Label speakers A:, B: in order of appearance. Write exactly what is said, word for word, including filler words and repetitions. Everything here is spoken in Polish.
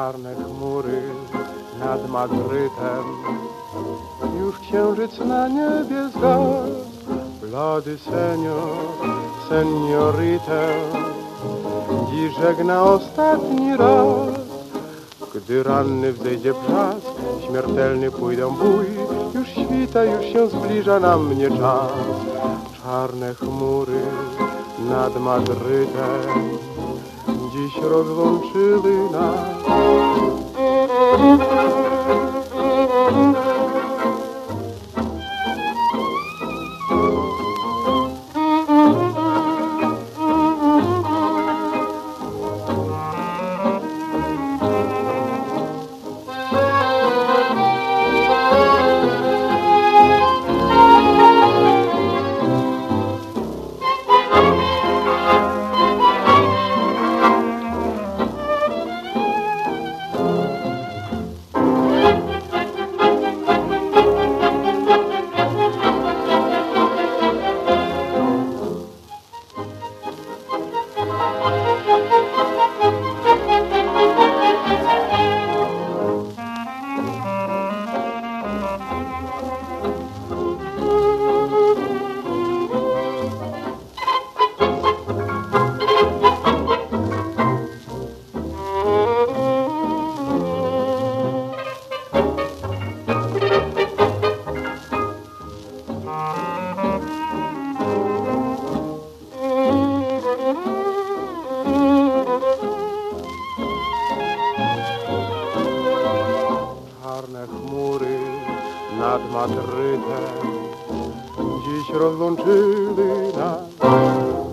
A: czarne chmury nad Madrytem. Już księżyc na niebie zgasł, blady senior, senioritę dziś żegna ostatni raz. Gdy ranny wzejdzie brzask, śmiertelny pójdę bój, już świta, już się zbliża na mnie czas. Czarne chmury nad Madrytem dziś rozłączyły nas. Czarne chmury nad Madrytem dziś rozłączyły nas.